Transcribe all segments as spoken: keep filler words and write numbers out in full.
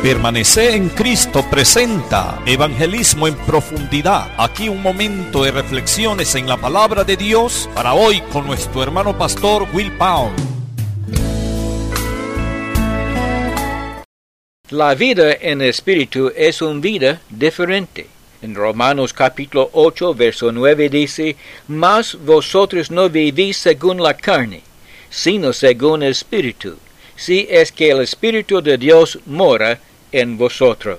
Permanecer en Cristo presenta Evangelismo en Profundidad. Aquí un momento de reflexiones en la palabra de Dios para hoy con nuestro hermano pastor Will Pound. La vida en espíritu es una vida diferente. En Romanos capítulo ocho, verso nueve dice, «Mas vosotros no vivís según la carne, sino según el espíritu, si es que el espíritu de Dios mora en vosotros».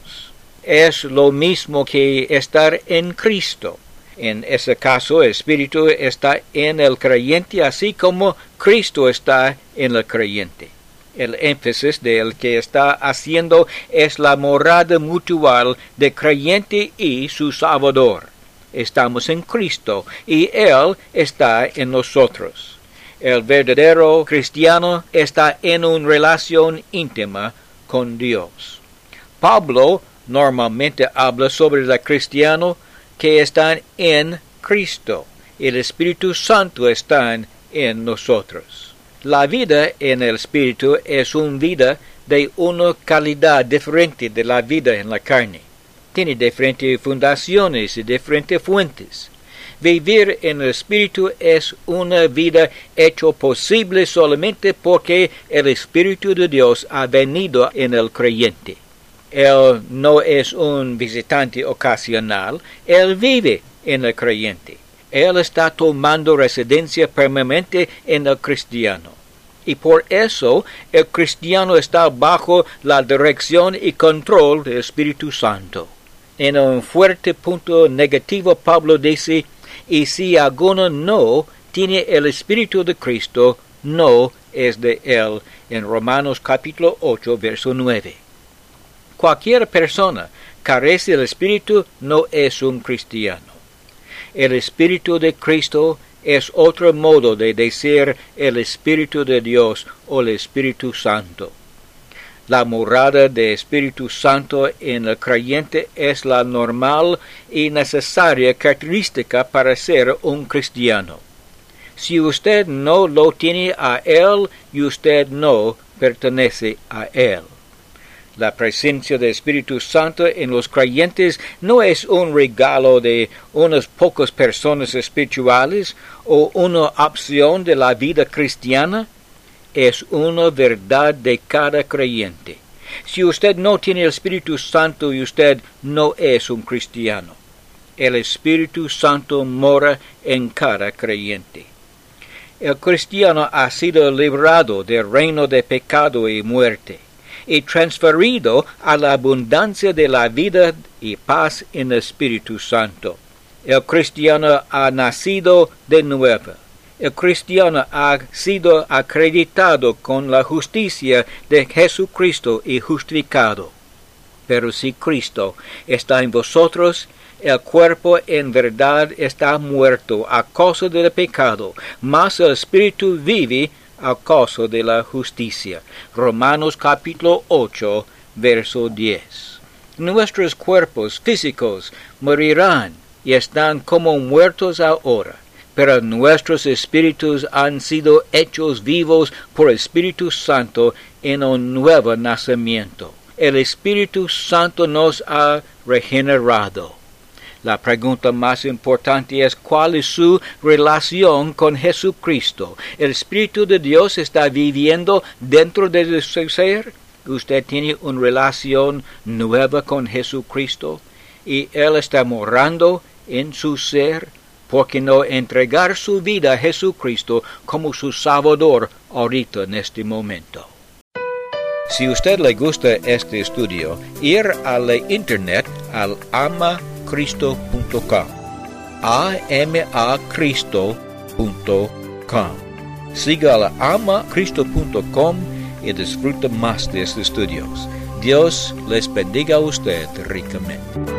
Es lo mismo que estar en Cristo. En ese caso, el espíritu está en el creyente, así como Cristo está en el creyente. El énfasis del que está haciendo es la morada mutual de creyente y su Salvador. Estamos en Cristo y Él está en nosotros. El verdadero cristiano está en una relación íntima con Dios. Pablo normalmente habla sobre el cristiano que están en Cristo. El Espíritu Santo está en nosotros. La vida en el Espíritu es una vida de una calidad diferente de la vida en la carne. Tiene diferentes fundaciones y diferentes fuentes. Vivir en el Espíritu es una vida hecha posible solamente porque el Espíritu de Dios ha venido en el creyente. Él no es un visitante ocasional, Él vive en el creyente. Él está tomando residencia permanente en el cristiano. Y por eso el cristiano está bajo la dirección y control del Espíritu Santo. En un fuerte punto negativo, Pablo dice, «Y si alguno no tiene el Espíritu de Cristo, no es de él», en Romanos capítulo ocho, verso nueve. Cualquier persona carece del Espíritu no es un cristiano. El Espíritu de Cristo es otro modo de decir el Espíritu de Dios o el Espíritu Santo. La morada del Espíritu Santo en el creyente es la normal y necesaria característica para ser un cristiano. Si usted no lo tiene a Él, usted no pertenece a Él. La presencia del Espíritu Santo en los creyentes no es un regalo de unas pocas personas espirituales o una opción de la vida cristiana, es una verdad de cada creyente. Si usted no tiene el Espíritu Santo, usted no es un cristiano. El Espíritu Santo mora en cada creyente. El cristiano ha sido librado del reino de pecado y muerte y transferido a la abundancia de la vida y paz en el Espíritu Santo. El cristiano ha nacido de nuevo. El cristiano ha sido acreditado con la justicia de Jesucristo y justificado. Pero si Cristo está en vosotros, el cuerpo en verdad está muerto a causa del pecado, mas el Espíritu vive a causa de la justicia. Romanos capítulo ocho, verso diez. Nuestros cuerpos físicos morirán y están como muertos ahora, pero nuestros espíritus han sido hechos vivos por el Espíritu Santo en un nuevo nacimiento. El Espíritu Santo nos ha regenerado. La pregunta más importante es ¿cuál es su relación con Jesucristo? ¿El Espíritu de Dios está viviendo dentro de su ser? ¿Usted tiene una relación nueva con Jesucristo? ¿Y Él está morando en su ser? ¿Por qué no entregar su vida a Jesucristo como su Salvador ahorita en este momento? Si a usted le gusta este estudio, ir a la internet al ama cristo punto com, a m a cristo punto com. Siga a ama cristo punto com y disfruta más de estos estudios. Dios les bendiga a usted ricamente.